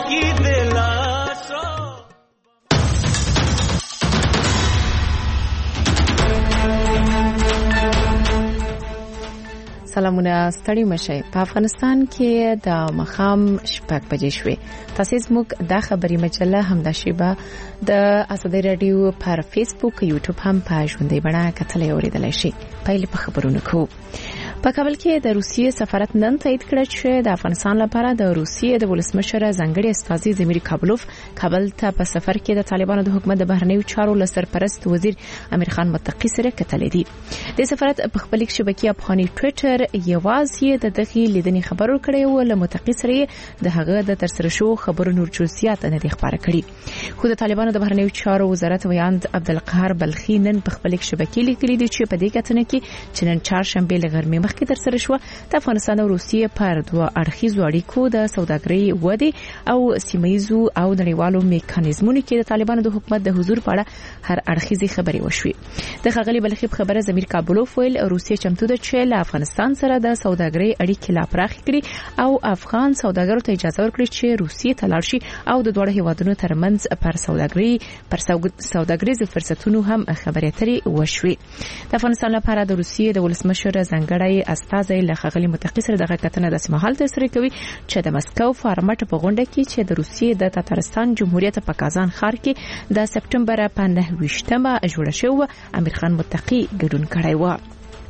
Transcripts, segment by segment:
زندگی دلاشو. سلامونه ستړي مشه. په افغانستان کې د مخام شپږ بجې شوې. تاسو زموږ د خبري مجله همدا شیبه د ازادي رادیو پر فیسبوک یوټیوب هم په ژوندۍ بڼه کتلې اوریدلای شي. پیل په خبرونو کو. په کابل کې د روسیې سفارت نن تایید کړ چې د افغانستان لپاره د روسیې د ولسمشر ځانګړي استازي زمیر کابلوف کابل ته په سفر کې د طالبانو د حکومت د بهرنیو چارو لسرپرست وزیر امیر خان متقی سره کتلې دي. د سفارت په خپل شبکې افغاني ټوئیټر یوازې د دغه لیدنې خبرو کړې و له متقی سره د هغه د ترسره شو خبرو نور جزئیات نه دي خبره کړي. خو د طالبانو د بهرنیو چارو وزارت ویاند عبدالقهار بلخی نن په خپل شبکې لیکلي دي چې په دې کتنه کې چې نن چهارشنبه لغرمې مخکې ترسره شو د افغانستان او روسیې پر دوه اړخیزو اړیکو د سوداګرۍ ودې او سیمایزو او نړیوالو میکانیزمونو کې د طالبانو د حکومت د حضور په اړه هر اړخیزي خبرې وشوې. د خغلی بلخی خبره زمیر کابلوف ویل روسیې چمتو ده چې له افغانستان سره د سوداګرۍ اړیکې لا پراخ کړي او افغان سوداګرو ته اجازه ورکړي چې روسیې ته لاړ شي او د دوه هیوادونو ترمنځ پر سوداګریز فرصتونو هم خبرې اترې وشوي. د افغانستان لپاره د روسیې د ولسمشر ځانګړی استازی له خغلی متقی سره دغه کتنه د سیمهال ترسره کوي چې د مسکو فارمټ په غونډه کې چې د روسیې د تاتارستان جمهوریت په کازان ښار کې د سپټمبر په 9 جوړه شوې امیر خان متقی ګډون کړی و.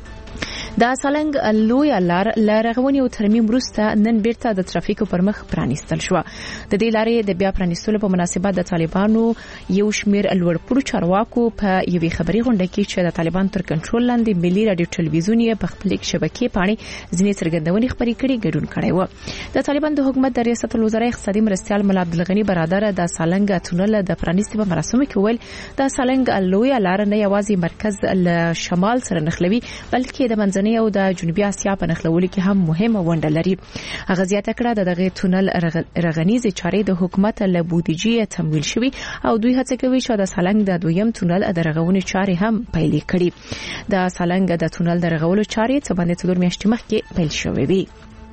د سالنګ لوی لار لرغونی او ترمیم وروسته نن بیرته د ترافیکو پر مخ پرانیستل شو. د دې لارې د بیا پرانیستلو په مناسبت د طالبانو یو شمیر لوړپوړو چارواکو په یوې خبري غونډه کې چې د طالبان تر کنټرول لاندې ملي رادیو ټلویزیون په خپل شبکې باندې ځینې څرګندونې خبري کړي ګډون کړي و. د طالبان د حکومت د ریاست الوزرا اقتصادي مرستيال ملا عبدالغنی برادر د سالنګ تونل د پرانیستلو په مراسمو کې ویل د سالنګ لوی لار نه یوازې مرکز له شمال سره نښلوي بلکې د منځنۍ او د جنوبي اسیا په نښلولو کې هم مهمه ونډه لري. هغه زیاته کړه دغه تونل رغنیزي چارې د حکومت له بودیجې تمویل شوی او دوی هڅه کوي چې د سالنګ د دویم تونل د رغونې چارې هم پیل کړي. د سالنګ د تونل د رغولو چارې څه باندې 4 میاشتې مخکې پیل شوې وي.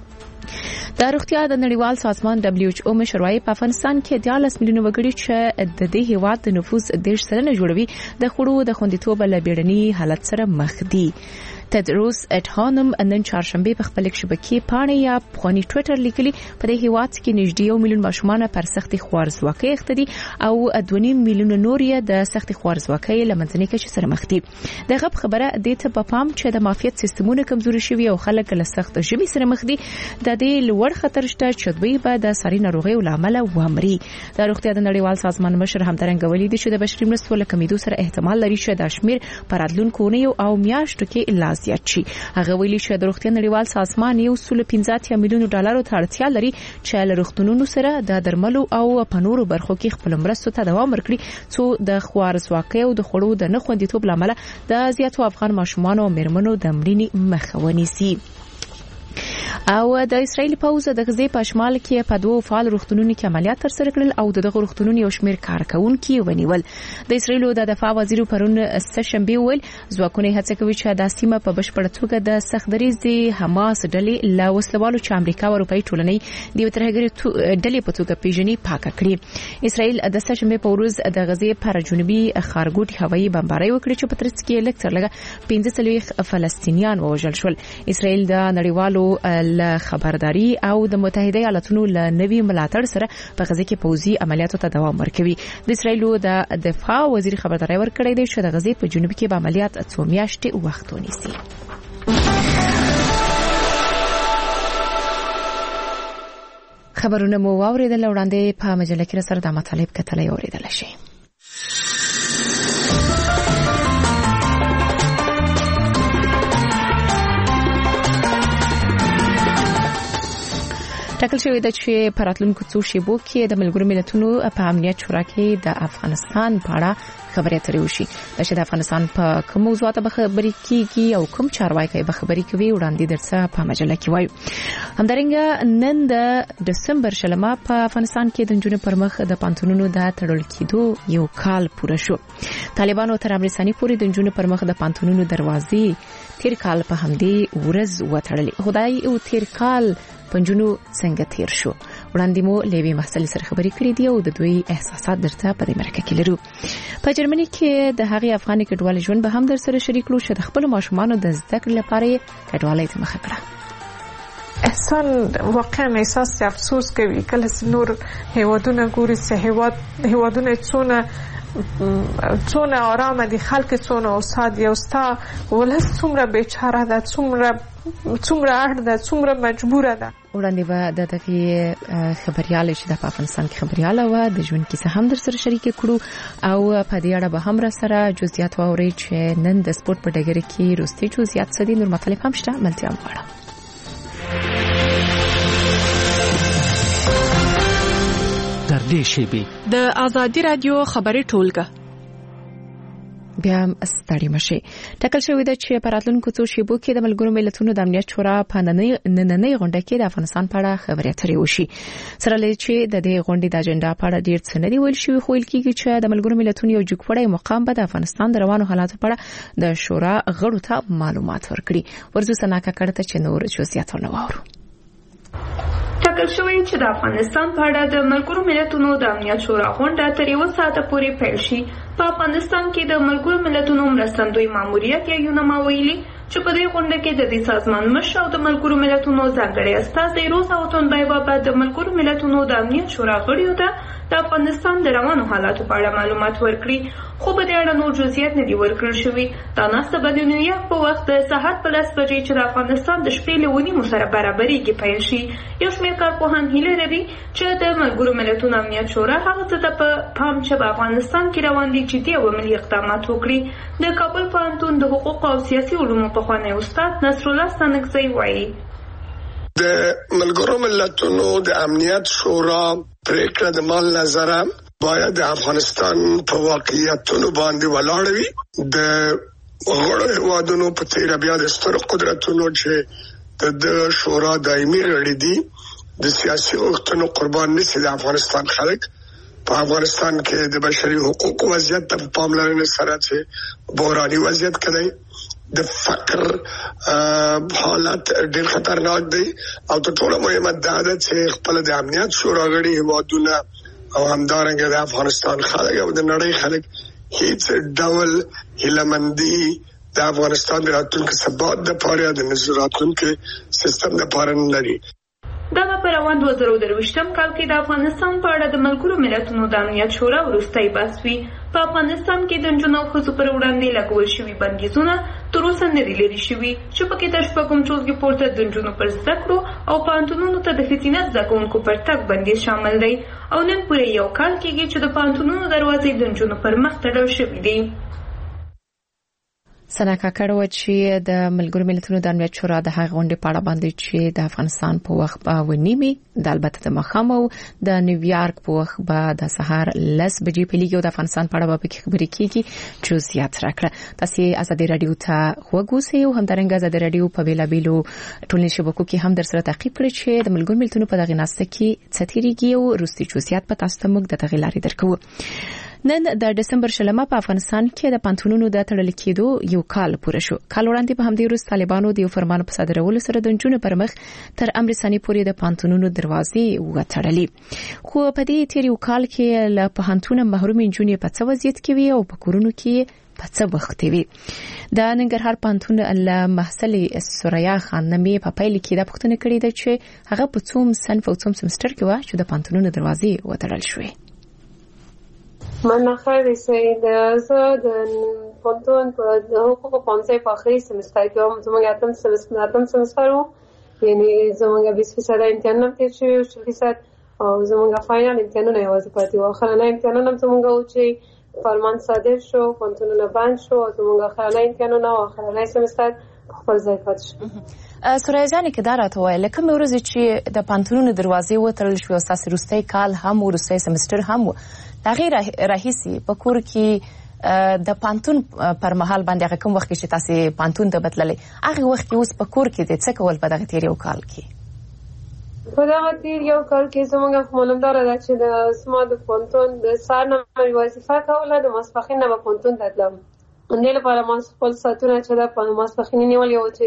د روغتیا د نړیوال سازمان WHO مشروعي په افغانستان کې 14 میلیون وګړي چې د دې هیواد د نفوس 10% جوړوي د خوړو د خوندیتوب له بیړني حالت سره مخ دي. تدروس اټهانم نن چهارشنبه په خپل شبکې پاڼې یا افغاني ټوئیټر لیکلي په دې هیواد کې نږدې 1 میلیون ماشومان پر سختي خوارزواکۍ اخته دي او 2.5 میلیون نور یې د سختي خوارزواکۍ لمنځنۍ کچې سره مخ دي. دغه خبره د ته په پام چې د مافیت سیستمونو کمزوري شوي او خلک له سخت ژمي سره مخ دي د دې لوړ خطر شته چې دوی به د ساري ناروغیو لامل وامري. د روغتیا د نړیوال سازمان مشر همدارنګه ویلي دي چې د بشري مرستو له کمیدو سره احتمال لري چې د شمیر پر راتلونکو او میاشتو کې زیات شي. هغه ویلي چې د روغتیا نړیوال سازمان $115 میلیون ته اړتیا لري چې له روغتونونو سره د درملو او پنورو برخو کې خپل مرستو ته دوام ورکړي څو د خوارزواکۍ او د خوړو د نه خوندیتوب لامل د زیاتو افغان ماشومان او میرمنو د مړینې مخه ونیسي. او د اسرایل پوز د غزې په شمال کې په دوه فعال روغتونونو کې عملیات ترسره کړل او دغه روغتونونو یو شمیر کارکونکو ونیول. د اسرایل د دفاع وزیر پرون سشنبه ویل ځواکونه هڅه کوي چې د سیمه په بشپړ توګه د سختدریزي حماس ډلې له وسلوالو چې امریکا او اروپאי ټولنې د وترهګری ډلې په توګه پیژني پاک کړي. اسرایل د سشنبه په ورځ د غزې پر جنوبي خارګوټي هوایي بمبارۍ وکړه چې په ترڅ کې لکتر لګه 15 فلسطینیان وژل شول. اسرایل د نړیوالو له خبرداري او د متحده ایالاتونو له نوي ملاتړ سره په غزه کې پوځي عملیاتو ته دوام ورکوي. د اسرایل د دفاع وزیر خبرداري ورکړی دی چې د غزې په جنوب کې به عملیات 2 میاشتې وخت ونیسي. خبرونه مو واوریدل وړاندې په مجله کې سره د مطالب کتلې اوریدل شي. ټاکل شوی دی چې په راتلونکو څو شیبو کې د ملګرو ملتونو په امنیت شورا کې د افغانستان په اړه خبرې اترې وشي. چې د افغانستان په کوم موضوعات به خبرې کیږي او کوم چارواکي به خبرې کوي وړاندې درڅه په مجله کې وایو. همدارنګه نن د دسمبر شلمه په افغانستان کې د جنونو پر مخ د پانتونونو د تړل کېدو یو کال پوره شو. طالبانو تر امریکا پورې د جنونو پر مخ د پانتونونو دروازې تیر کال په همدې ورځ وتړلې. خدای او تیر کال پنځونو څنګه تیر شو وړاندې مو لوي محصل سره خبرې کړې دي او د دوی احساسات درته په دې مرکه کې لرو. په جرمني کې د هغې افغاني کډوال ژوند به هم در سره شریک کړو چې د خپل ماشومانو د زده کړې لپاره کډوالۍ ته مخه کړه. انسان واقعا احساس افسوس کوي کله چې نور هیوادونه ګوري چې هیوادونه څونه آرامه دي، خلک څونه اوساد یو ستا ولس څومره بیچاره ده، څومره اړ ده، څومره مجبوره ده. وړاندې به د دغه خبريال چې د افغانستان کې خبرياله و د ژوند کیسه هم در سره شریک کړو او په دې اړه به هم را سره جزئیات واوري چې نن د سپورت په ډګر کې روستي جزئیات څه دي. نور مطلب هم شته، ملتیا غواړم. در دې شیبې د آزادي رادیو خبري ټولګه بیا ستړي مشي ټاکل شوې ده چې په راتلونکو څو شیبو کې د ملګرو ملتونو د امنیت شورا په نننۍ غونډه کې د افغانستان په اړه خبرې اترې وشي. سره لري چې د دې غونډې د اجنډا په اړه ډیر څه نه دی ویل شوی، خو ویل کېږي چې د ملګرو ملتونو یو جګپړی مقام به د افغانستان د روانو حالاتو په اړه د شورا غړو ته معلومات ورکړي. ورزو سناکا کړه چې نور جزئیاتونه واورو. ټاکل شوی چې د افغانستان په اړه د ملګرو ملتونو د امنیت شورا غونډه تر 1 ساعته پورې پیل شي. په افغانستان کې د ملګرو ملتونو مرستندوی ماموریت یا یونما ویلي چې په دې غونډه کې د دې سازمان مشر او د ملګرو ملتونو ځانګړي استازي روزا اوتونبایوا به د ملګرو ملتونو د امنیت شورا غړیو ته د افغانستان د روانو حالاتو په اړه معلومات ورکړي، خو په دې اړه نور جزئیات نه دي ورکړل شوي. دا ناسته به د نیویارک په وخت د سهار په 10 بجې چې د افغانستان د شپې له 9 سره برابرېږي پیل شي. یو شمېر کارپوهان هیله لري چې د ملګرو ملتونو امنیت شورا هغه څه ته په پام چې په افغانستان کې روان دي جدي او عملي اقدامات وکړي. د کابل پوهنتون د حقوق او سیاسي علومو پخوانی استاد نصرالله ستانکزی وایي د ملګرو ملتونو د امنیت شورا پریکړه د مال نظره باید د افغانستان په واقعیتونو باندې ولاړ وي. د غړو هیوادونو په تیر بیا د ستر قدرتونو چې د شورا دایمي غړي دي د سیاسي غوښتنو قربان نشي. د افغانستان خلک په افغانستان کې د بشري حقوقو وضعیت ته پاملرنه سره چې بحراني وضعیت کړي، د فقر حالت ډېر خطرناک دی او تر ټولو مهمه دا ده چې خپل د امنیت شورا غړي هیوادونه او همدارنګه د افغانستان خلک او د نړۍ خلک هیڅ ډول هیلمندي د افغانستان د راتلونکي ثبات لپاره د راتلونکي سیستم لپاره نه لري. دا په روان 2023 کال کې د افغانستان په اړه د ملګرو ملتونو د امنیت شورا وروستۍ بحث وی. په افغانستان کې د نجونو او ښځو پر وړاندې لګول شوي بندیزونه تر اوسه نه دي لرې شوي چې پکې تر شپږم ټولګي پورته د نجونو پر زده کړو او پوهنتونونو ته د ښځینه زده کوونکو پر تګ بندیز شامل دی او نن پورې 1 کال کېږي چې د پوهنتونونو دروازې د نجونو پر مخ تړل شوي دي. سناکا کړو چې د ملګرو ملتونو د امنیت شورا د هغې غونډې په اړه باندې چې د افغانستان په وخت به ونیمي د البته د مخام او د نیویارک په وخت به د سهار 10 بجې پیلېږي او د افغانستان په اړه به پکې خبرې کیږي. جزئیات راکړه. تاسو آزادي رادیو ته وګورئ او همدارنګه آزادي رادیو په بیلابیلو ټولنیزو شبکو کې هم در سره تعقیب کړئ چې د ملګرو ملتونو په دغه ناسته کې څه تیریږي او روسي جزئیات په تاسو ته موږ د تغیلاري درکو. نن د دسمبر شلمه په افغانستان کې د پانتونونو د تړل کېدو 1 کال پوره شو. کال وړاندې په همدې ورځ طالبانو د یو فرمان په صادرولو سره د نجونو پر مخ تر امر ثاني پورې د پانتونونو دروازې وتړلې. خو په دې تیر 1 کال کې له پانتون محروم نجونې په څه وضعیت کې وي او په کورونو کې په څه وخت وي. د ننګرهار پانتون له محصل سوریا خانمې په پیل کې د پښتنه کړې ده چې هغه په څوم صنف او څوم سمستر کې و چې د پانتونونو دروازې وتړل شوې. من خیلی سعید زه د پانتون په حقوق پانسای په اخري سمستر کې وم. زموږ اتم سمستر و، یعنی زموږ 20% امتحانونه تیر شوي او 40% او زموږ فاینل امتحانونه یوازې پاتې وو. اخرنی امتحانونه زموږ و چې فرمان صادر شو، پانتونونه بند شو او زموږ اخرنی امتحانونه او اخرنی سمستر خپل ځای پاتې شو. سوریا جان کې دا راته وایي لکه مې ورځ چې د پانتونونو دروازې وتړل شوې او تاسو روستي کال هم روستي سمستر هم تغیر راهیسي په کور کې د پانتون پر مهال باندې هغه کوم وخت چې تاسو پانتون ته بدللې هغه وخت اوس په کور کې د څه کول په دغه تیر 1 کال کې؟ په دغه تیر 1 کال کې زموږ معلومدار ده چې د سما د پانتون د سار نه وظیفه کوله، د ماسپخین نه پانتون تلم. اندې لپاره ما خپل ساتونه چې د ماسپخین نیول یو چې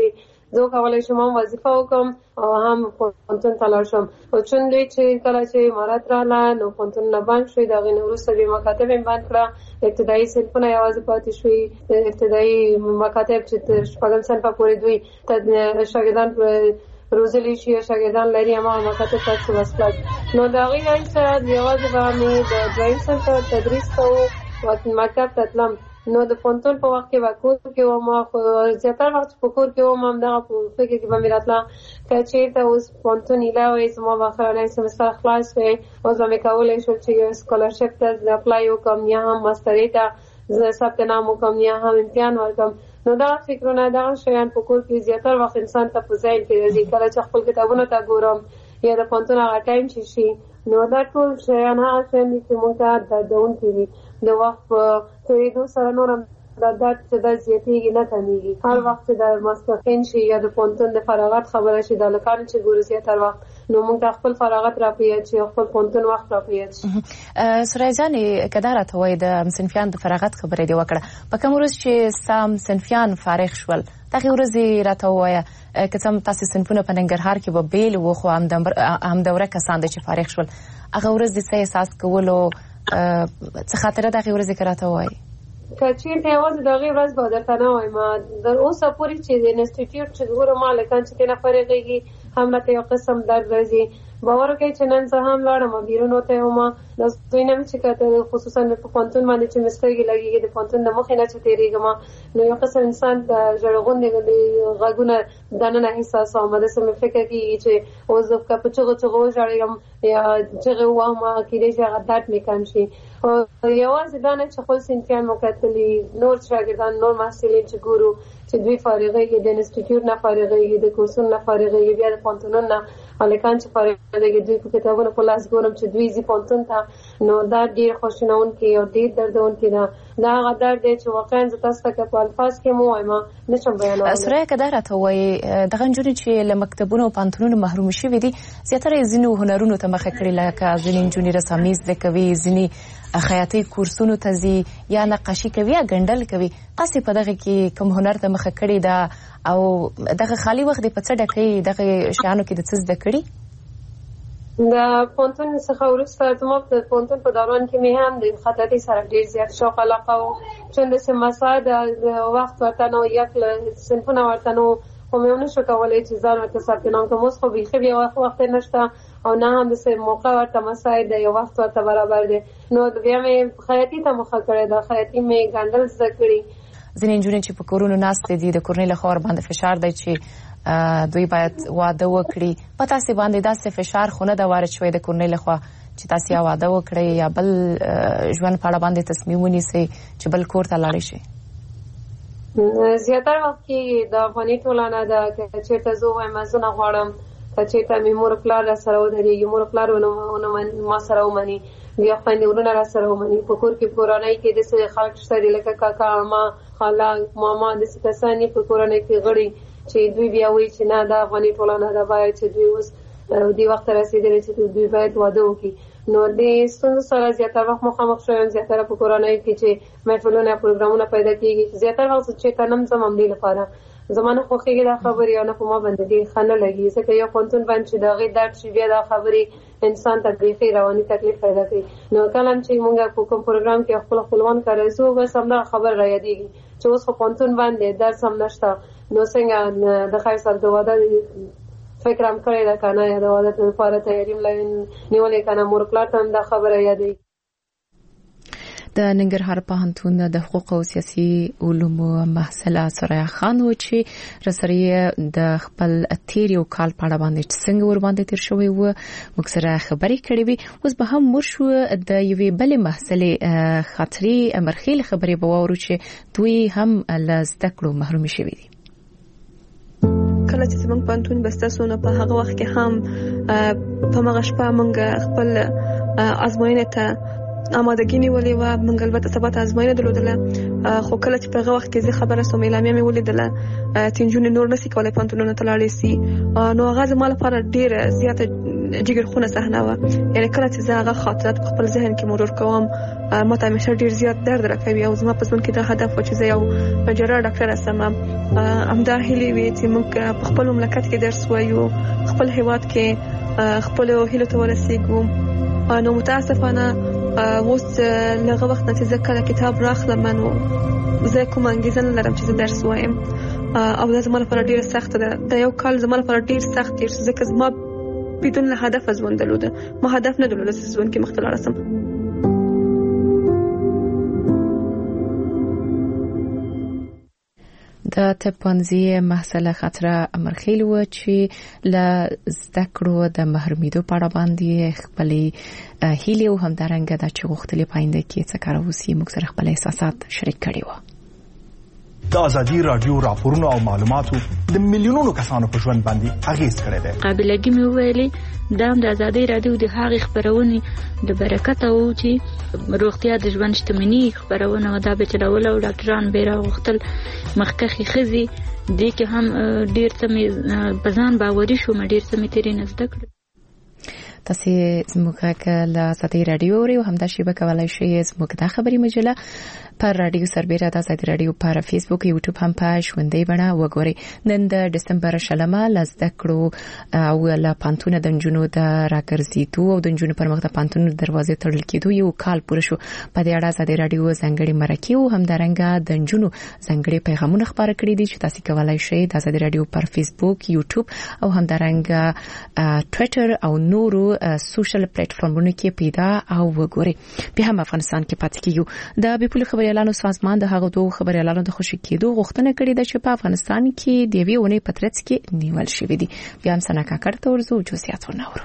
زه کولای شم وظیفه وکم او هم پونتون تلاش شم او چون دوی چې کله چې امارات رااله نو پونتون نه بند شوی دا غي وروسته به مکاتب بند کړه ابتدایي صنفونه یوازې پاتې شوی ابتدایي مکاتب چې شپږم صنف پورې دوی شاګردان روزلی شي شاګردان لري اما مکاتب تاسو وسلات نو دا غي سره یوازې باندې د دویم صنف تدریس کوو او مکتب تطلم نو د پونتون په وخت کې وکول کې و ما زیاتره وخت په کور کې و ما دا په فکر کې به میراتلا چې ته اوس پونتون علاوه زما واخرنۍ سمستر خلاص وي او زما کولای شو چې سکولرشپ ته اپلای وکم یا هم ماستري ته ثبت نام وکم یا هم امتحان ورکم نو دا فکرونه دا شیان په کور کې زیاتره وخت انسان ته په ځای کې راځي کله چې خپل کتابونه ته ګورم یا د پونتون هغه ټایم شي نو دا ټول شیان هغه شیان چې موږ ته دون کړي د وخت په تیریدو سره نورم دا چې د زیاتېږي نه کمیږي هر وخت د ماسپښین شي یا د پونتون د فراغت خبره شي د لکان چې ګوري زیاتره وخت نو موږ خپل فراغت را پیاد شي خپل پونتون وخت را پیاد شي سورای جان کدارته وای د صنفیان د فراغت خبره دی وکړه په کوم ورځ چې سام صنفیان فارغ شول دغه ورځ راته وای کڅم تاسو صنفونه په ننګرهار کې به بیل و خو هم دوره کسان چې فارغ شول هغه ورځ د څه احساس کولو څه خاطره دغه ورځ کراته وای کچې ته یوازې دغه ورځ به درته نه وایم در اوسه پورې چې د انسټیټیوټ چې ګورم مالکان چې نه فارغېږي هم راته یو قسم درد راځي باور کوي چې نن زه هم لاړم بیرون وته وم نو دوی نه چې کته خصوصا په پونتون باندې چې مستګي لګيږي د پونتون د مخې نه چې تیریږم نو یو قسم انسان د ژړغون دی غږونه دنه نه احساس آمده سم فکر کوي چې اوس د کپچغو چغو ژړم یا چې وامه کېږي چې غدات میکم شي او یوازې دا نه چې خپل سنتیان مکتلي نور شاګردان نور محصلین چې ګورو چې دوی فارغېږي د انسټیټیوټ نه فارغېږي د کورسونو نه فارغېږي بیا د پونتون نه الکان چې فارغېږي دوی په کتابونو په لاس ګورم چې دوی زی پونتون ته نو دا ډیر خوشناون کې او ډیر دردون کې دا غدار دی چې واقعا ز تاسو ته په الفاظ کې مو وایم نشم بیانولی سره کدارته وای دغه جوړ چې له مکتبونو او پانتونونو محروم شوي دي زیاتره ځینو هنرونو ته مخه کړی لکه ځینې جونی رسامیز د کوي ځینې خیاطي کورسونو ته زی یا نقاشي کوي یا ګندل کوي تاسو په دغه کې کوم هنر ته مخه کړی دا او دغه خالی وخت په څه ډکې دغه شیانو کې د څه زده کړی دا پونتون څخه ورسته زما په پونتون په دوران کې مې هم د خطاطي سره ډیر زیات شوق علاقه و چې د سماسا د وخت ورته نو یک صنفونه ورته نو خو مې ونه شو کولای چې ځان ورته ثبت نام کوم اوس خو بیخي بیا وخت نشته او نه هم د سه موقع ورته مساعد دی یو وخت ورته برابر دی نو بیا مې خیاطي ته مخه کړې دا خیاطي مې ګندل زده کړې ځینې جوړې چې په کورونو ناست دي د کورنۍ له خوا باندې فشار دی چې دوی باید واده وکړي په تاسو باندې داسې فشار خو نه دا وارد شوی د کورنۍ له خوا چې تاسو یا واده وکړي یا بل ژوند په اړه باندې تصمیم ونیسئ چې بل کور ته لاړ شئ زیاتره وخت کې د افغاني ټولنه د چیرته زه وایم زه نه غواړم چې ته مې مور پلار را سره ودرېږي مور پلار ونه ما سره ومني بیا خویندې ورونه را سره ومني په کور کې کورنۍ کې داسې خلک شته دي لکه کاکا اما خاله ماما داسې کسان په کورنۍ کې غړي چې دوی بیا وایي چې نه د افغاني ټولنه دا باید چې دوی اوس دې وخت رسېدلي چې دوی باید واده وکړي نو د ستونزو سره زیاتره وخت مخامخ شوم زیاتره په کورنۍ کې چې محفلونه پروګرامونه پیدا کېږي زیاتره وخت چې تنم زم همدې لپاره زمانه خوخیږي دا خبرې او نه په ما باندې ډېر ښه نه لګي ځکه یو پونتون باندې چې د هغې درد شي بیا دا خبرې انسان ته بیخي رواني تکلیف پیدا کوي نو کله چې موږ په کوم پروګرام کې خپل خپلوان کاروو بس همدا خبر را یادېږي چې اوس خو پونتون باندې درس هم نشته نو څنګه د خیر سره د واده فکر هم کړی ده که نه یا د واده لپاره تیاري نیولې که نه مور پلار ته هم دا خبره یادېږي د ننګرهار پوهنتون د حقوق او سیاسي علومو محصله سریا خان و چې رسریه د خپل تیر یو کال په اړه باندې څنګه ور باندې تیر شوی و موږ سره خبرې کړې وي اوس به هم مرشو د یوې بلې محصلې خاطري مرخیل خبرې به واورو چې دوی هم له زده کړو محروم شوي دي کله چې زموږ پوهنتون بستاسونه په هغه وخت کې هم په مغه شپه موږ خپل ازموینه ته آمادګی نیولې و موږ البته سبا ته ازموینه درلودله خو کله چې په هغه وخت کې زه خبره سوم اعلامیه مې ولیدله تینجونې نور نسی کولای پوهنتونونو ته لاړې سي نو هغه زما لپاره ډېره زیاته جګرخونه صحنه و. یعنی کله چې زه هغه خاطرات په خپل ذهن کې مرور کوم ما ته همیشه ډیر زیات درد راکوي او زما په ژوند کې دا هدف و چې زه یو جراح ډاکټر شم. همدا هیلې وي چې موږ په خپل مملکت کې درس وایو، خپل هیواد کې خپل هیلو ته ورسېږو. نو متاسفانه اوس لږ وخت نه چې زه کله کتاب راخلم نو زه کوم انګیزه نه لرم چې زه درس وایم او دا زما لپاره ډیره سخته ده. دا یو کال زما لپاره ډیر سخت دی ځکه زما بدون هدف ژوند درلوده. ما هدف نه درلوده چې ژوند کې مخته لاړ شم. د طبي محصله خطره امرخیل و چې ل زده کړو د محرومیدو په اړه باندې خپلې هیلې او همدارنګه د چغختلې پاینده کې څه کار وسی موږ سره خپل احساسات شریک کړي وو. د ازادي رادیو راپورونو او معلوماتو د میلیونونو کسانو په ژوند باندې اغیز کړی دی. قابلیت مې ویلي دا د ازادي رادیو د هغې خبرونه د برکت او چې روغتیا د ژوند شتمنۍ خبرونه دا به چلول او ډاکټران به راغختل مخکخي خزي دې کې هم ډیر څه مې بزان باوري شو مې ډیر څه مې تیرې نه زده کړ. تاسو زموږ له ازادي رادیو او همدا شیبه کولای شئ زموږ د خبري مجله پر رادیو سربېره د ازادي رادیو پر فیسبوک یوټیوب هم په ژوندۍ بڼه وګورئ. نن د ډسمبر شلمه لزده کړو او له پانتون د جنونو د راګرځېدو او د جنونو پر مخ د پانتون دروازې تړل کېدو یو کال پوره شو. په دې اړه ازادي رادیو ځانګړي مرکه او همدارنګه د جنونو ځانګړي پیغامونه خبره کړې دي چې تاسو کولای شئ د ازادي رادیو پر فیسبوک یوټیوب او همدارنګه ټوئیټر او نورو سوشل پلیټ فارمونو کې پیدا او وګورئ. په هم افغانستان کې پاتې کیږو. د بیپول خبريالانو سازمان د هغو دوه خبريالانو د خوشی کېدو غوښتنه کړې ده چې په افغانستان کې د وی ونې پترڅ کې نیول شوې دي. بیا هم سنا کاکړ ته ورزو جوسیات ورنورو.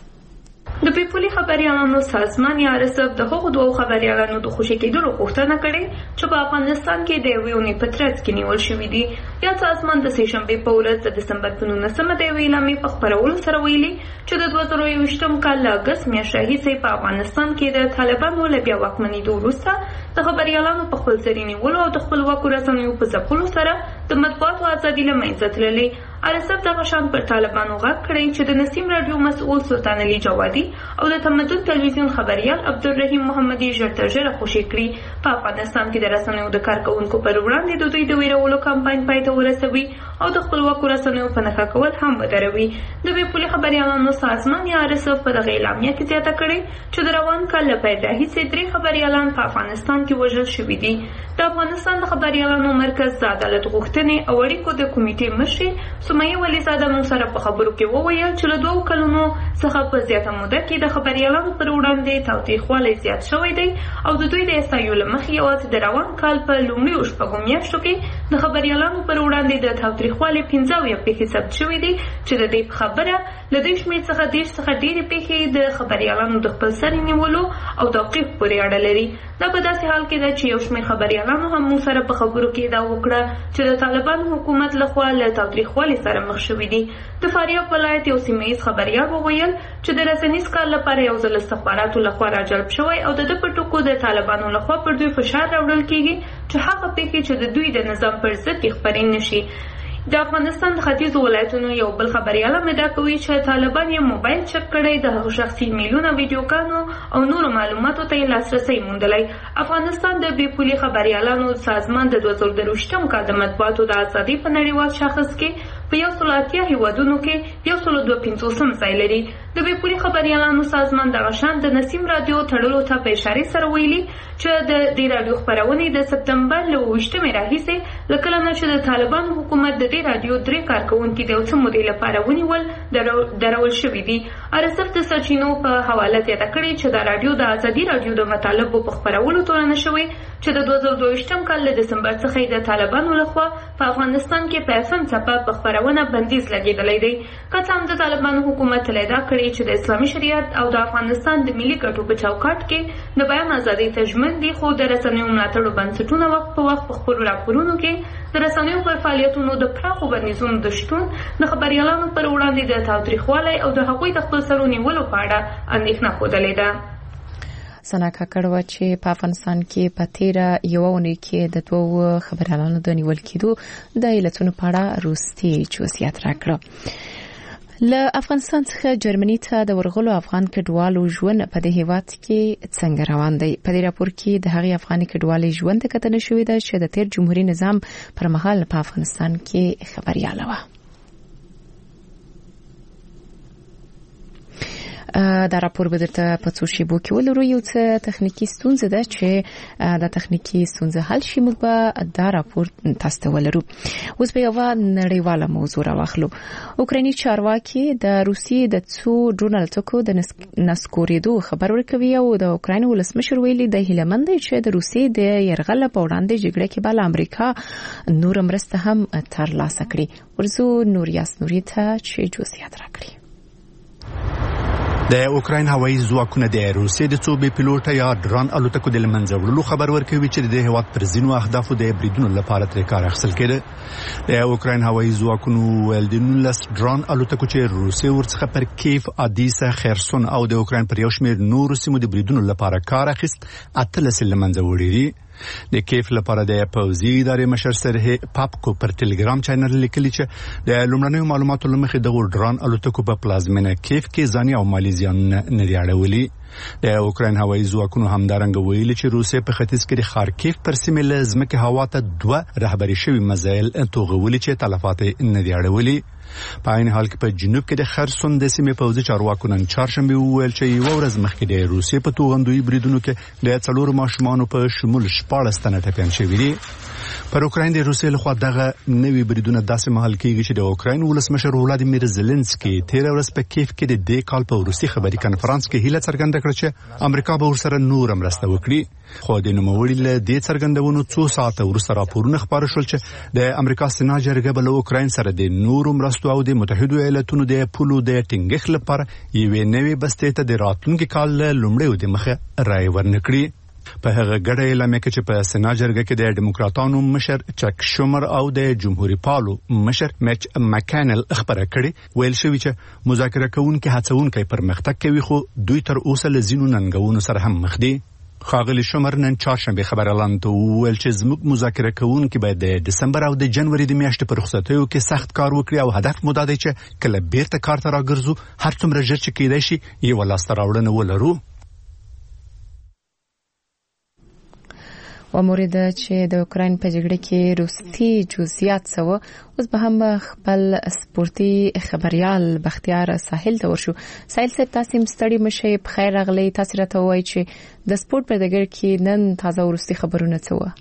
د پیپولي خبريالانو سازمان یا رسب د هغو دوه خبريالانو د خوشی کېدو غوښتنه کړې چې په افغانستان کې د وی ونې پترڅ کې نیول شوې دي. یا سازمان د سهشنبه په ورځ د دسمبر په 19مه د ویلامې په خبرولو سره ویلي چې د 2023م کال له اگست میاشتې راهیسې په افغانستان کې د طالبانو له بیا واکمنېدو وروسته د خبريالانو په خپلسري نیولو او د خپلواکو رسنیو په ځپلو سره د مطبوعاتو ازادي له منځه تللې. ارسب دغه شان پر طالبانو غږ کړی چې د نسیم رادیو مسؤل سلطان علي جوادي او د تمدن تلویزیون خبريال عبدالرحیم محمدي ژر خوشی کړی. په افغانستان کې د رسنیو د کارکونکو پر وړاندې د دوی د ویرولو کمپاین پای ته ورسوي او د خپلواکو رسنیو په نښه کول هم ودروي. د بیپولي خبريالانو سازمان یا ارسب په دغه اعلامیه کې زیاته کړې چې د روان کال له پیل راهیسې 3 خبريالان په افغانستان کې وژل شوي دي. د افغانستان د خبريالانو مرکز د عدالت غوښتنې او اړیکو د کمیټې مشر سمیه ولیزاده مو سره په خبرو کې وویل چې له 2 کلونو څخه په زیاته موده کې د خبريالانو پر وړاندې تاوتریخوالی زیات شوی دی او د دوی د احصایو له مخې یوازې د روان کال په لومړیو شپږو میاشتو کې د خبريالانو پر وړاندې د تاوتریخوالي 15 پیښې ثبت شوې دي چې د دې خبره له دې شمېر څخه ډېرې پیښې د خبريالانو د خپلسري نیولو او توقیف پورې اړه لري. دا په داسې حال کې ده چې یو شمېر خبريالانو هم موږ سره په خبرو کې دا وکړه چې د طالبانو حکومت لخوا له تاوتریخوالي سره مخ شوي دي. د فاریاب ولایت یو سیمه ییز خبريال وویل چې د رسنیز کار لپاره یو ځل استخباراتو لخوا راجلب شوی او د په ټکو د طالبانو لخوا پر دوی فشار راوړل کیږي چې هغه پیښې چې د دوی د نظام پر ضد خبرې نشي. د افغانستان د ختیځو ولایتونو یو بل خبريال مدا کوي چې طالبان یې موبایل چک کړی د هغو شخصي ایمیلونو ویډیوګانو او نورو معلوماتو ته لاسرسي موندلی. افغانستان د بیپولي خبريالانو سازمان د 2023م کال د مطبوعاتو د ازادي په نړیوال شاخص کې په 180 هیوادونو کې 152 ځای لري. د بیپولي خبريالانو سازمان د غشان د نسیم رادیو تړلو ته په اشاره سره ویلي چې د دې رادیو خبرونه د سپتمبر له 28مې راهیسې لکه نه چې د طالبانو حکومت د دې رادیو 3 کارکونکو د اوسم مودې لپاره ونیول درول شوې دي. ارسف د سرچینو په حواله یاد کړی چې د رادیو د ازادي رادیو د مطالبو په خبرولو تورن شوی چې د 2022م کال د دسمبر څخه د طالبانو لخوا په افغانستان کې په FM څپه په خبرونه بندیز لګیدلې دی. که څه هم د طالبانو حکومت لیدا کړی چې د اسلامي شریعت او د افغانستان د ملي ګټو په چوکاټ کې د بیان ازادي تضمین دي، خو د رسنیو ملاتړو بنسټونه وخت په وخت په خپل راپورونو کې د رسنیو پر فعالیتونو د پراخو بندیزونو د شتون د خبريالانو پر وړاندې د تاوتریخوالي او د هغوی د خپل سرونی ولو په اړه اندېښنه ښودلې ده. سنا کاکړ و چې په افغانستان کې په تیره یو اونۍ کې د 2 خبريالانو د نیول کېدو د علتونو په اړه روسي جزئیات راکړه. له افغانستان څخه جرمني ته د ورغلو افغان کډوالو ژوند په دې هیواد کې څنګه روان دی. په دې راپور کې د هغې افغاني کډوالې ژوند ته کتنه شوې ده چې د تیر جمهوریت نظام پر مهال په افغانستان کې خبرياله وه. دا راپور به درته په څو شیبو کې ولرو. یو څه تخنیکی ستونزه ده چې دا تخنیکی ستونزه حل شي موږ به دا راپور تاسو ته ولرو. اوس به یو نړیواله موضوع راوخلو. اوکرایني چارواکي د روسیې د څو ډرون الوتکو د نسکورېدو خبر ورکوي او د اوکراین ولسمشر ویلي د هیلمند دی چې د روسیې د یرغل په وړاندې جګړه کې بل امریکا نور مرسته هم ترلاسه کړي. ورزو نوریاس نوري ته چې جزئیات راکړي. د اوکراین هوایي ځواکونه د روسیې د څو بې پیلوټه یا ډرون الوتکو د لمنځه وړلو خبر ورکوي چې د هیواد پر ځینو اهدافو د بریدونو لپاره ترې کار اخیستل کېده. د اوکراین هوایي ځواکونو ویل د 19 ډرون الوتکو چې روسیې ورڅخه پر کیف، ادیسا، خرسون او د اوکراین پر یو شمېر نورو سیمو د بریدونو لپاره کار اخیست 18 لمنځه وړي دي. د کیف لپاره د پوځي ادارې مشر سرهی پاپکو پر ټلګرام چینل لیکلي چې د لومړنیو معلوماتو لمخې د ډرون الوتکو په پلازمینه کیف کې ځاني او مالي زیانونه نه دي اړولي. د اوکراین هوایي ځواکونو همدارنګه ویلي چې روسیې په ختیځ کې د خارکیف پر سیمه له ځمکې هوا ته 2 رهبري شوي میزایل توغولي چې تلفات نه دي اړولي. په عین حال کې په جنوب کې د خرسون د سیمې پوځي چارواکو نن چهارشنبه وویل چې یو ورځ مخکې د روسیې په توغندوی بریدونو کې د 4 ماشومانو په شمول 14 تنه ټپیان شوي دي. پر اوکراین د روسیې لخوا دغه نوي بریدونه داسې مهال کېږي چې د اوکراین ولسمشر ولادیمیر زيلنسکي تیر ورځ په کیف کې د دې کال په روسي خبري کنفرانس کې هیله څرګنده کړه چې امریکا به ورسره نور مرسته وکړي. خو د نوموړي له دې څرګندونو څو ساعته وروسته راپورونه خبر شول چې د امریکا سنا جرګه به له اوکراین سره د نورو مرستو او د متحده ایالاتونو د پولو د ټینګښت لپاره یوې نوې بستې ته د راتلونکي کال لومړیو د مخه رای ورنکړي. په هغه ګډه اعلامیه کې چې په سنا جرګه کې د ډیموکراتانو مشر چک شومر او د جمهوریت پالو مشر میچ مکانل خبره کړې، ویل شوی چې مذاکره کوونکي هڅونکي پرمختګ کوي خو دوی تر اوسه له ځینو ننګونو سره هم مخ دي. خاغلی شومر نن چهارشنبه خبرلاند ته ویل چې زموږ مذاکره کوونکي باید د دسمبر او د جنوري د میاشتې په رخصتیو کې سخت کار وکړي او هدف مو دا دی چې کله بیرته کار ته راګرځو هر څومره ژر چې کېدای شي یو لاسته راوړنه ولرو. و مورد چې د اوکراین په جګړه کې روسي جزئیات سوه اوس به هم خپل سپورتي خبريال بختیار ساحل ته ورشو. ساحل صاحب تاسو مستړي مشه په خیر راغلی. تاسو راته وایي چې د سپورت په ډګر کې نن تازه ورستي خبرونه سوه.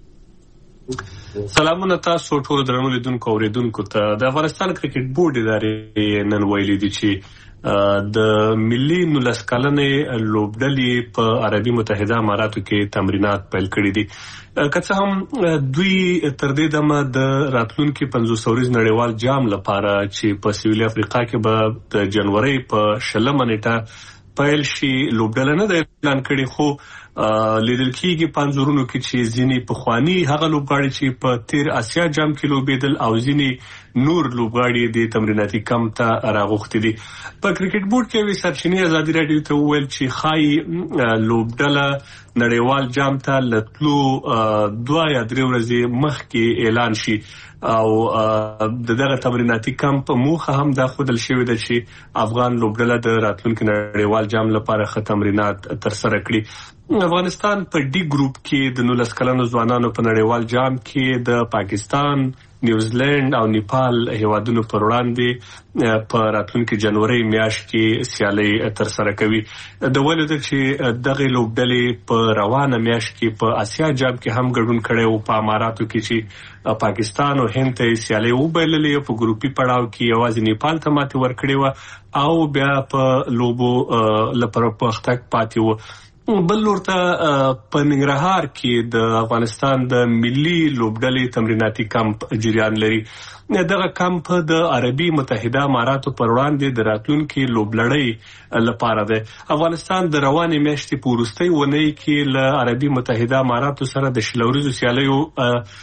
سلامونه تاسو ټول درنو لیدونکو اوریدونکو ته. د افغانستان کرکټ بورډ ادارې نن ویلي دي چې د ملي 19 کلنې لوبډلې په عربي متحده اماراتو کې تمرینات پیل کړي دي. که څه هم دوی تر دې دمه د راتلونکي 500 ورځې نړیوال جام لپاره چې په سویلي افریقا کې به د جنوري په 20 نیټه پیل شي لوبډله نه اعلان کړي، خو لیدل کېږي پنځورونو کې چې ځینی پخوانی هغه لوبغاړي چې په تیر آسیا جام کې لوبېدل او ځینی نور لوبغاړي د تمریناتي کمپ ته راغوښتي دي. په کرکټ بورډ کې وی سرچینې ازادي رادیو ته ویل چې خای لوبډله نړیوال جام ته لتلو 2 یا 3 ورځې مخکې اعلان شي او دغه تمریناتي کمپ موخه هم دا خودل شوی د چې افغان لوبډله د راتلونکي نړیوال جام لپاره ښه تمرینات ترسره کړي. افغانستان په ډي ګروپ کې د 19 کلنو ځوانانو په نړیوال جام کې د پاکستان، نیوزیلند او نیپال هیوادونو پر وړاندې په راتلونکي جنوري میاشت کې سیالي ترسره کوي. د ولود چې دغه لوبډلې په روانه میاشت کې په آسیا جام کې هم ګډون کړي او په اماراتو کې چې پاکستان او هند ته سیالي وبایللې په ګروپي پړاو کې یوازې نیپال ته ماتې ورکړې و او بیا په لوبو لپاره پختک پاتې و. بل ورته په ننګرهار کې د افغانستان د ملي لوبډلې تمریناتي کمپ جریان لري. دغه کمپ د عربي متحده اماراتو پر وړاندې د راتلونکي لوبلړۍ لپاره ده. افغانستان د روانې میاشتې په وروستۍ اونۍ کې له عربي متحده اماراتو سره د شلوريزو سیالیو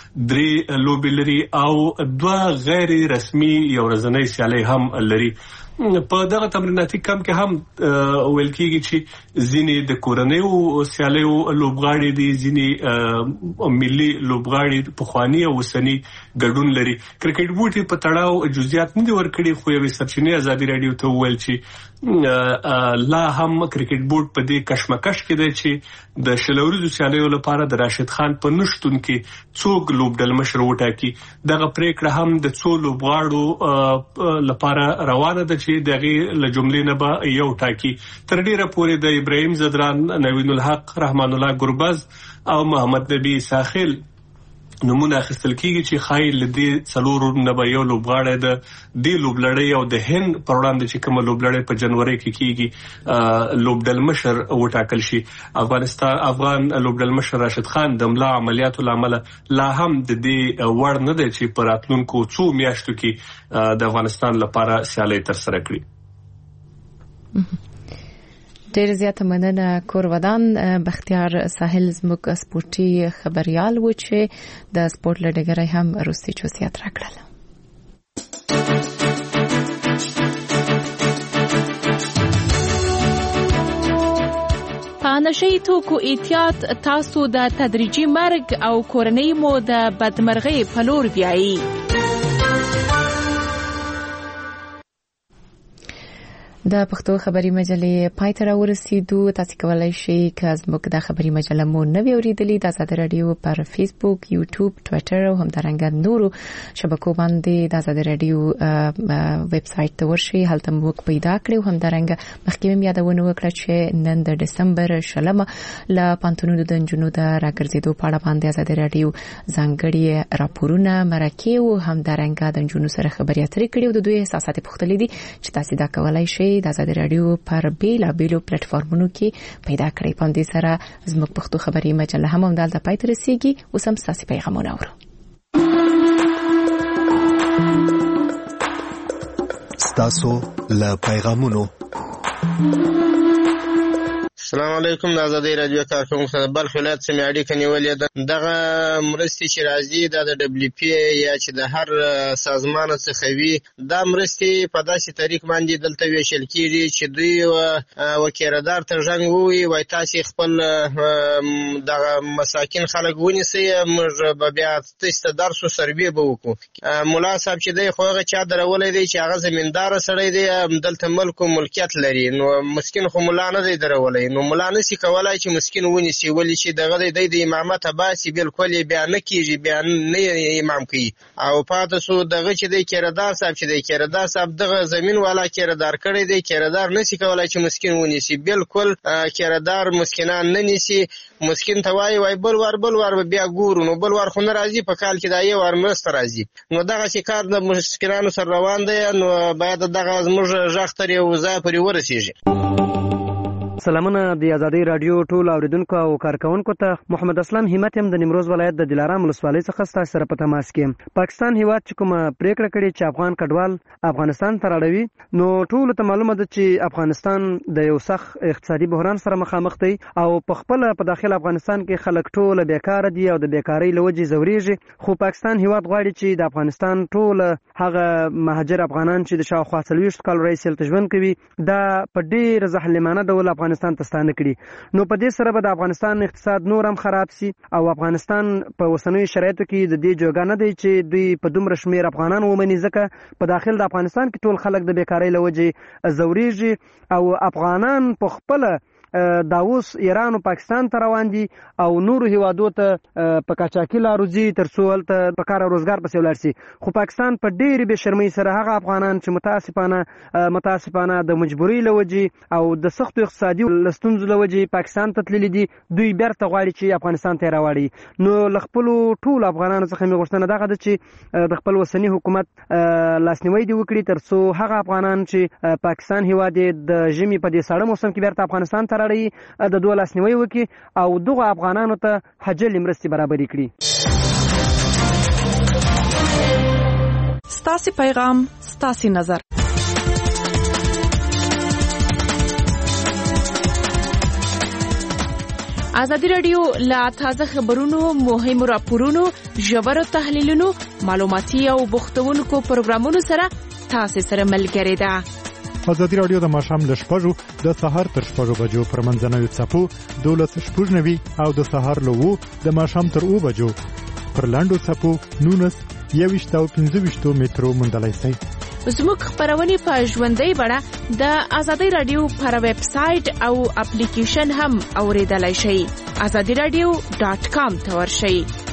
3 لوبې لري او 2 غیر رسمي یو ورځنۍ سیالۍ هم لري. په دغه تمریناتي کم کې هم ویل کېږي چې ځینې د کورنیو سیالیو لوبغاړي دي، ځینې ملي لوبغاړي پخوانی او اوسنی ګډون لري. کرکټ بورډ په تړاو جزئیات نه دي ورکړي، خو یو سرچینې ازادي رادیو ته ویل چې لا هم کرکټ بورډ په دې کشمکش کې دی چې د شلوريزو سیالیو لپاره د راشد خان په نشټون کې څوک لوبډل مشر وټاکي. دغه پریکړه هم د څو لوبغاړو لپاره روانه ده چې دغه له جملې نه به یو ټاکي. تر ډیره پورې د ابراهیم زدران، نوین الحق، رحمان الله ګربز او محمد نبی ساحل نمونه اخیستل کیږي چې خایل دې څلورو نه به یو لوبغاړی د دې لوبلړۍ او د هند پر وړاندې چې کوم لوبلړۍ په جنوري کې کیږي لوبډل مشر وټاکل شي. افغان لوبډل مشر راشد خان د ملا عملیاتو لامل لا هم د دې وړ نه دی چې په راتلونکو څو میاشتو کې د افغانستان لپاره سیالي ترسره کړي. ډیر زیاته مننه کور ودان. بختیار ساحل زموږ سپورتي خبريال و چې د سپورت لډګرای هم روسي جزئیات راکړل. په نشي توکو احتیاط تاسو د تدریجي مرګ او کورنۍ مو د بدمرغۍ په لور بیایي. د پښتو خبري مجلې پای ته ورسېدو. تاسو کولای شئ که زموږ د خبري مجله مو نه ویریدلې د آزاد رادیو پر فیسبوک، یوټیوب، ټوئیټر او همدارنګه نورو شبکو باندې د آزاد رادیو ویب سټ ته ورشئ. هلته موږ پیدا کړو. همدارنګه مخکې مې یادونه وکړه چې نن د دسمبر 16 ل پانتونو د جنونو د راګرځېدو په اړه باندې آزاد رادیو ځانګړي راپورونه مرکه او همدارنګه د جنونو سره خبري اترې کړې او د دوی احساسات پوښتلې دي چې تاسو دا کولای شئ د آزاد رادیو پر بیلابیلو پلیټفارمونو کې پیدا کړئ. په دې سره زموږ پښتو خبري مجله هم د پای ته رسیدي. اوس هم تاسو پیغامونه اورو. تاسو له پیغامونو. السلام علیکم. د آزادۍ رادیو کارکونکو سره بلخ ولایت سمې اړیکه نیولې ده. دغه مرستې چې راځي د دبليو پی یا چې د هر سازمان څخه وي، دا مرستې په داسې طریق باندې دلته ویشل کیږي چې دوی وکیردار ته ژوند ووي وای تاسو خپل دغه مساکین خلک ونیسئ، موږ به بیا تاسو ته درس او سروې به وکړو. مولا صاحب چې دی خو هغه چا درولې دی چې هغه زمیندار سړی دی، دلته ملک او ملکیت لري، نو مسکین خو مولا نه دی درولې. نو مولا نسی کولای چې مسکین ونیسي، ولې چې دغه د امامت باسي بالکل بیا نه کیږي، بیا نه امام کوي. او پاتې سو دغه چې د کیردار صاحب چې د کیردار صاحب دغه زمين والا کیردار کړی دی، کیردار نسی کولای چې مسکین ونیسي، بالکل کیردار مسکینان نه نیسي. مسکین ته وای بل ور بیا ګورو، نو بل ور خو نه راځي، په کال کې دا یو ور مرسته راځي. نو دغه چې کار د مسکینانو سره روان دی، نو باید دغه زموږ ژغ تر یو ځای پورې ورسیږي. سلامونه د آزادۍ رادیو ټول اوریدونکو او کارکونکو ته. محمد اسلام همت هم د نیمروز ولایت د دلارام ولسوالۍ څخه ستاسو سره په تماس کې. پاکستان هیواد چې کومه پریکړه کړې چې افغان کډوال افغانستان ته راړوي، نو ټول ته معلومه ده چې افغانستان د یو سخت اقتصادي بحران سره مخامخ دی او په خپل په داخل افغانستان کې خلک ټول بیکاره دي او د بیکاری لوجې زوريږي. خو پاکستان هیواد غواړي چې د افغانستان ټول هغه مهاجر افغانان چې د شاوخوا 40 کال رئیس ژوند کوي دا په ډیر ظالمانه ډول افغانستان ته ستانه کړي. نو په دې سره به د افغانستان اقتصاد نور هم خراب سي او افغانستان په اوسنوي شرایطو کې د دې جوګه نه دی چې دوی په دومره شمیر افغانان ومني، ځکه په داخل د افغانستان کې ټول خلک د بیکاری لوجې زوريږي او افغانان په خپل دا اوس ایران او پاکستان ته روان دي او نورو هیوادو ته په کاچاکي لارځي تر څو هلته په کار او روزګار پسې ولاړ شي. خو پاکستان په ډېرې بې شرمۍ سره هغه افغانان چې متاسفانه د مجبورۍ له وجې او د سختو اقتصادي ستونزو له وجې پاکستان ته تللي دي، دوی بیرته غواړي چې افغانستان ته یې راوړي. نو له خپلو ټولو افغانانو څخه مې غوښتنه دغه ده چې د خپل اوسني حکومت لاسنیوی دې وکړي تر څو هغه افغانان چې پاکستان هیواد د ژمي په دې ساړه موسم کې بیرته افغانستان ته راړي د دوی لاسنیوی وکړي او دغه افغانانو ته حجلې مرستې برابرې کړي. ستاسو پیغام، ستاسو نظر. آزادی رادیو لا تازه خبرونو، مهمو راپورونو، ژورو تحلیلونو، معلوماتي او بوختونکو پروګرامونو سره تاسو سره ملګری ده. ازادي رادیو د ماښام له 6 د سهار تر 6 بجو پر منځنوي څپو 12:90 او د سهار له 2 د ماښام تر 2 بجو پر لاندو څپو 19 او 25 مترو مندلای شي. زموږ خبرونه په ژوندۍ بڼه د ازادي رادیو پر ویب سټ او اپلیکیشن هم اوریدلای شئ. azadiradio.com ته ورشئ.